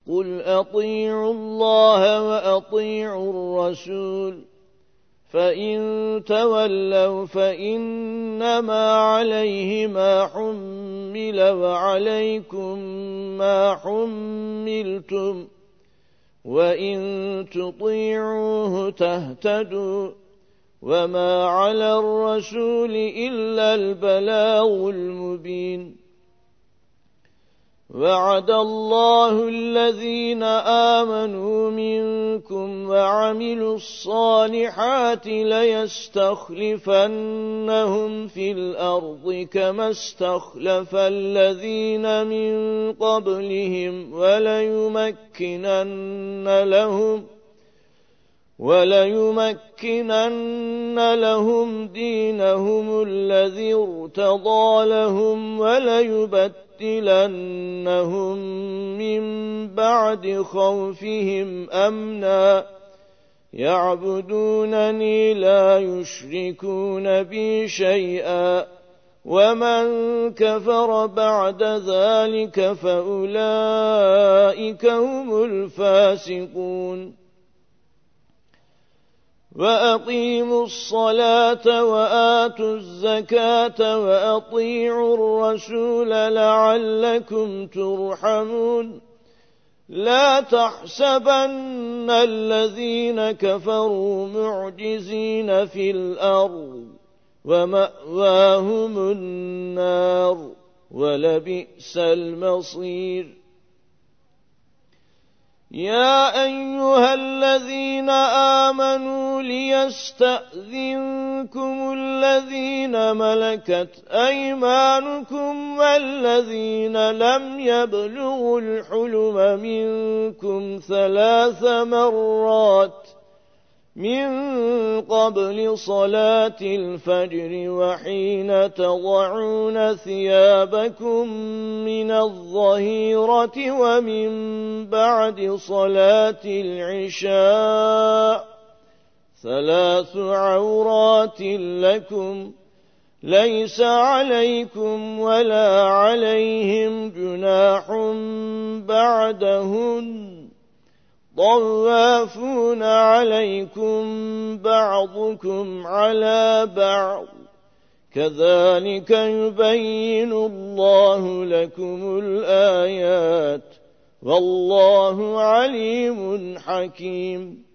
قل أطيعوا الله وأطيعوا الرسول فإن تولوا فإنما عليه ما حمل وعليكم ما حملتم وإن تطيعوه تهتدوا وما على الرسول إلا البلاغ المبين وعد الله الذين آمنوا منكم وعملوا الصالحات ليستخلفنهم في الأرض كما استخلف الذين من قبلهم وليمكنن لهم دينهم الذي ارتضى لهم وليبدلنهم من بعد خوفهم أمنا يعبدونني لا يشركون بي شيئا ومن كفر بعد ذلك فأولئك هم الفاسقون وأقيموا الصلاة وآتوا الزكاة وأطيعوا الرسول لعلكم ترحمون لا تحسبن الذين كفروا معجزين في الأرض ومأواهم النار ولبئس المصير يا أيها الذين آمنوا ليستأذنكم الذين ملكت أيمانكم والذين لم يبلغوا الحلم منكم 3 مرات من قبل صلاة الفجر وحين تضعون ثيابكم من الظهيرة ومن بعد صلاة العشاء 3 عورات لكم ليس عليكم ولا عليهم جناح بعدهن طوافون عليكم بعضكم على بعض كذلك يبين الله لكم الآيات والله عليم حكيم